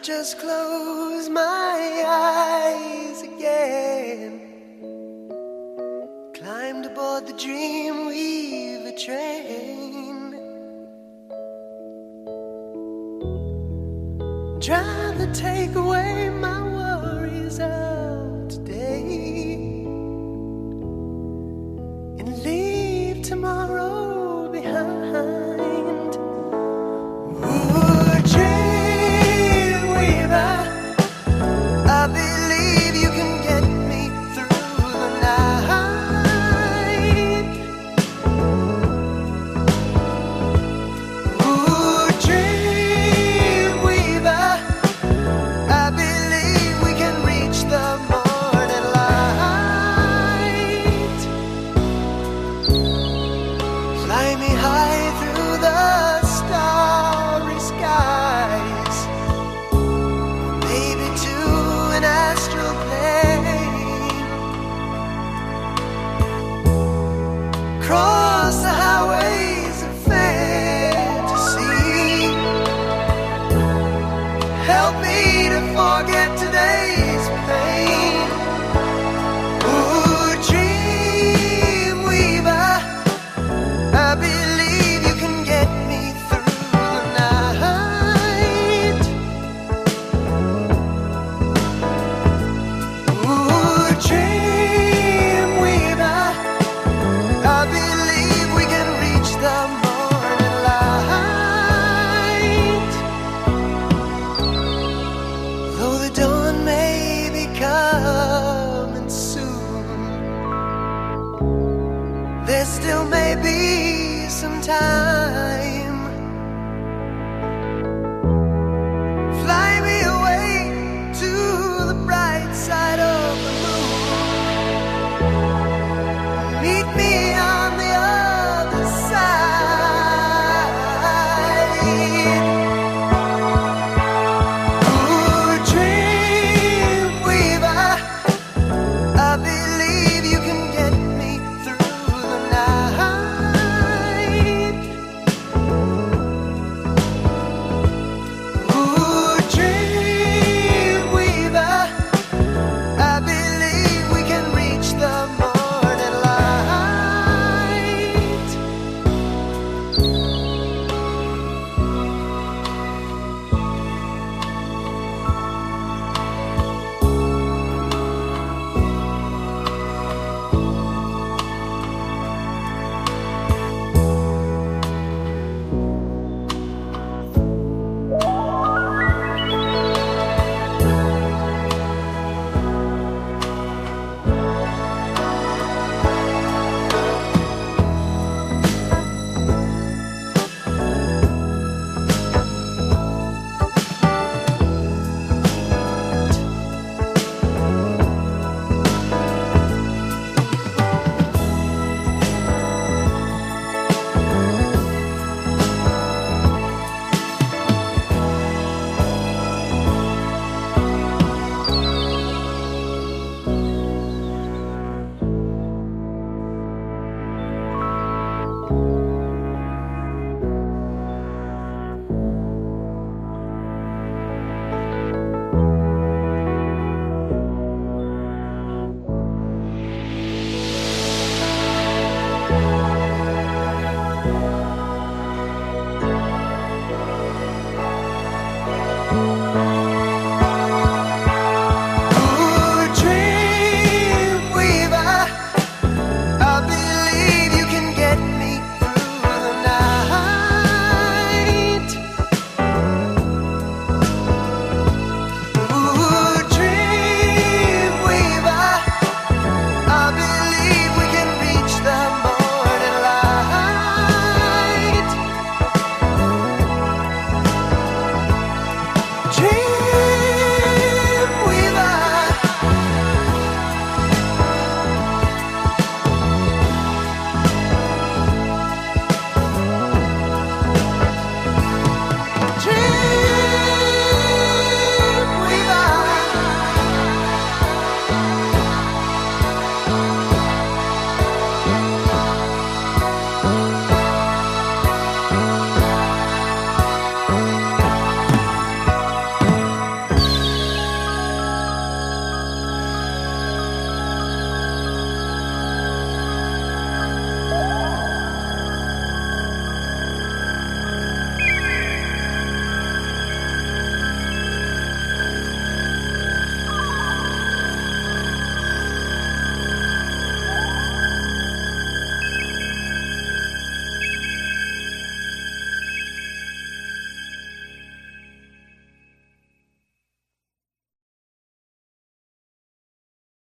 just close my eyes again, climbed aboard the Dreamweaver train, drive to take away my worries of today and leave tomorrow behind. Ooh, Dreamweaver, I believe you can get me through the night. Ooh, Dreamweaver, I believe we can reach the morning light. Fly me high through the starry skies, maybe to an astral plane. Cross the highways of fantasy, help me to forget today's pain. Ooh, Dreamweaver, I believe you can get me through the night. Ooh, Dreamweaver, I believe we can reach the morning light. Though the dawn may be coming soon, there still may be some time. Fly me away to the bright side of the moon. Meet me on the other side.